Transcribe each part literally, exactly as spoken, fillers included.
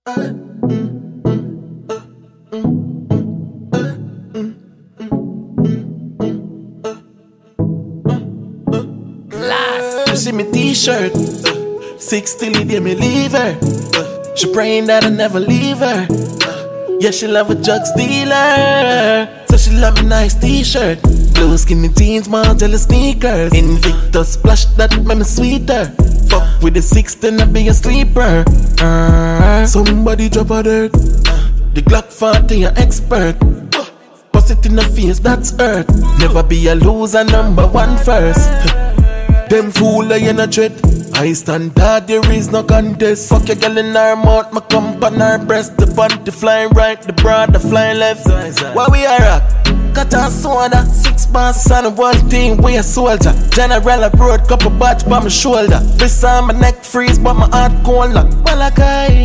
Last. You see me t-shirt, six till the day me leave her. She praying that I never leave her. Yeah, she love a drug dealer, so she love me nice t-shirt. Blue skinny jeans, Margiela sneakers. Invictus splash that make me sweeter. Fuck with the six, then I be a sleeper. uh, Somebody drop a dirt. The Glock forty, an expert. Bust it in the face, that's earth. Never be a loser, number one first. Them fool I in a dread. I stand hard, there is no contest. Fuck your girl in her mouth, my cum on her breast. The panty flying right, the bra the flying left. Why we are rock? Cut a soda, six bars on the whole thing, we a soldier. General abroad, couple batch by my shoulder. Wrist on my neck freeze, but my heart cold. Well, I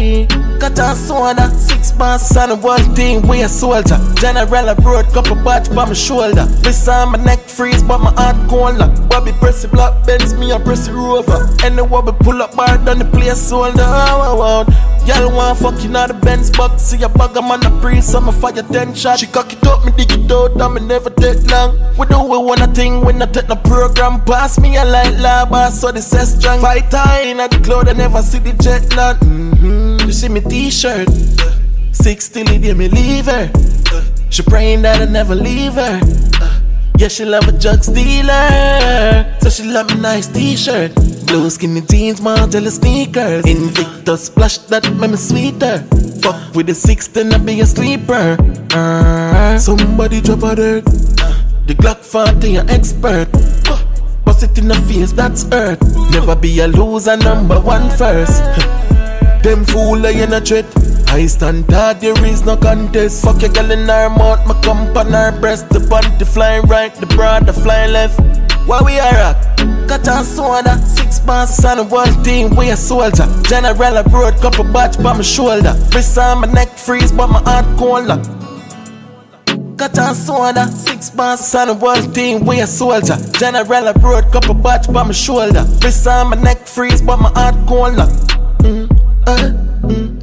got cut a soda, six bars on the whole thing, we a soldier. General abroad, couple batch by my shoulder. Wrist on my neck freeze, but my heart cold. Bobby press the black Benz, me a press the rover. And the wobble pull up bar down the place soldier. Oh, y'all want fucking out the Benz box. See a bag, I'm on the breeze, so I'ma fire ten shots. She cock it up, me dig it out. I me never take long. We do we want a thing when I take the program. Pass me a light lava, so the set strong. Fight high in the cloud, I never see the jet land. Mm-hmm. You see me t-shirt, six till the day me leave her. She praying that I never leave her. Yeah, she love a drug dealer, so she love me nice t-shirt. Blue skinny jeans, Margiela sneakers. Invictus splash that make me sweeter. Fuck with the six, then I be a sleeper. uh, Somebody drop a dirt. The Glock forty, an expert. Bust it in the face, that's earth. Never be a loser, number one first. Them fool I in a dread. I stand hard, there is no contest. Fuck your girl in her mouth, my cum on her breast. The panty flying right, the bra the flying left. Why we are rock? Cut a soda, six bars on the whole thing, we a soldier. General abroad, couple batch by my shoulder. Wrist on my neck freeze, but my heart cold. Cut a soda, six bars on the whole thing, we a soldier. General abroad, couple batch by my shoulder. Wrist on my neck freeze, but my heart cold. Mm, uh, mm.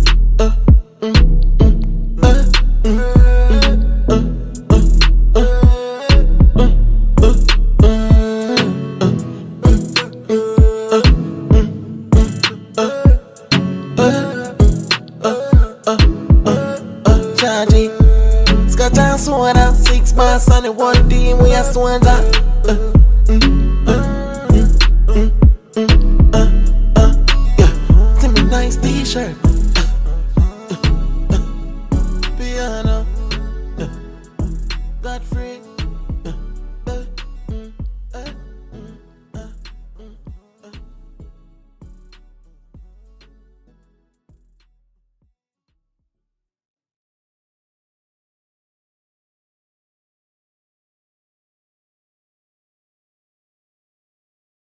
Scotch and soda, six bars on the one team, we a soldier. Uh, mm, uh, mm, mm, uh, uh, yeah, see me nice t-shirt. Uh, uh, uh, piano, uh, Godfrey.